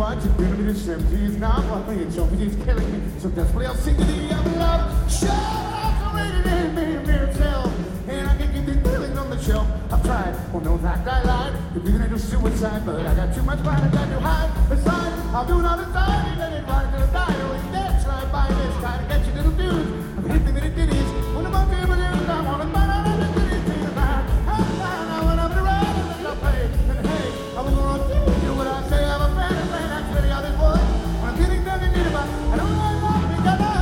what you're giving me the shrimp. He's not what me and show me, he's killing me. So desperately I'll sing to the young love. Show off the rated in me a mere tale. And I can keep these feelings on the shelf. I've tried, well no fact I lied. You're being into suicide, but I got too much pride, I got to hide. Besides, I'll do it on the side. And then it right to the diary. That's right by this, try to get you little dudes. I'm hitting the ditties. When I'm up here with you, I want to find out how to do it to the back. I went up the road and I played. And hey, I was going to do what I say. I'm a fan of man, that's really how this was. When I'm getting done, you need about, I don't know what we got to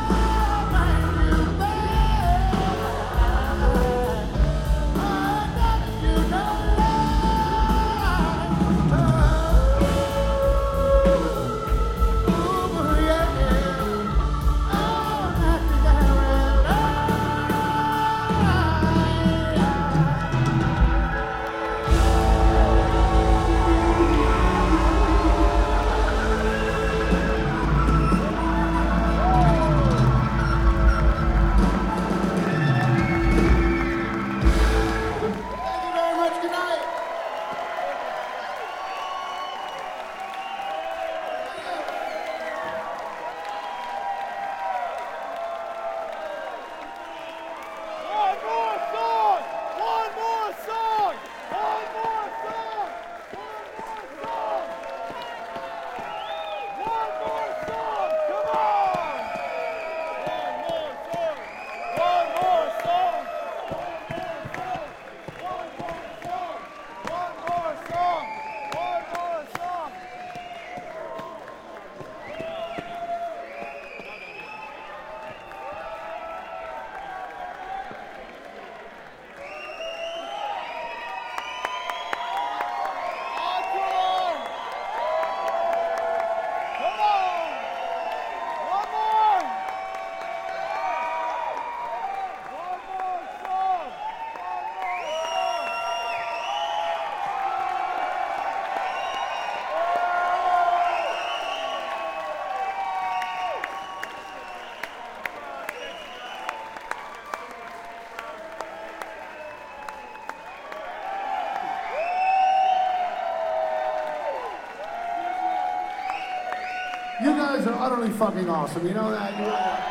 You guys are utterly fucking awesome. You know that? You know that?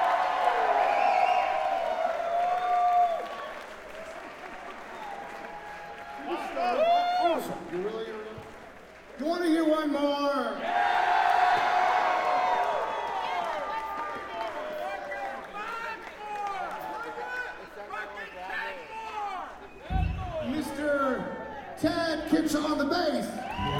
Awesome. You really? You want to hear one more? Mr. Tad Kitchell on the bass.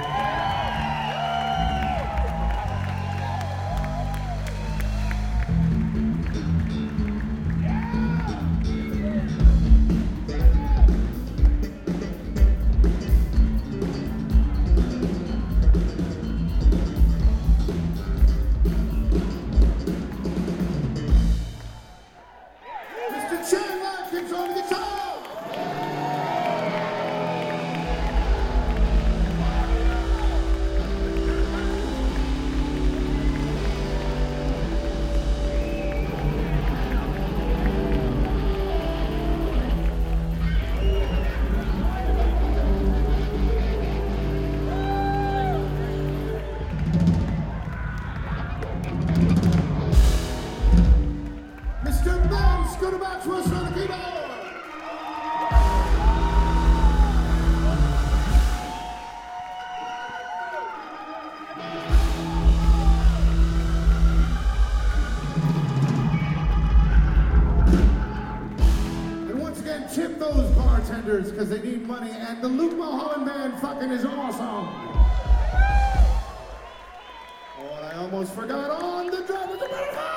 Because they need money, and the Luke Mulholland Band fucking is awesome. Oh, I almost forgot on the drum.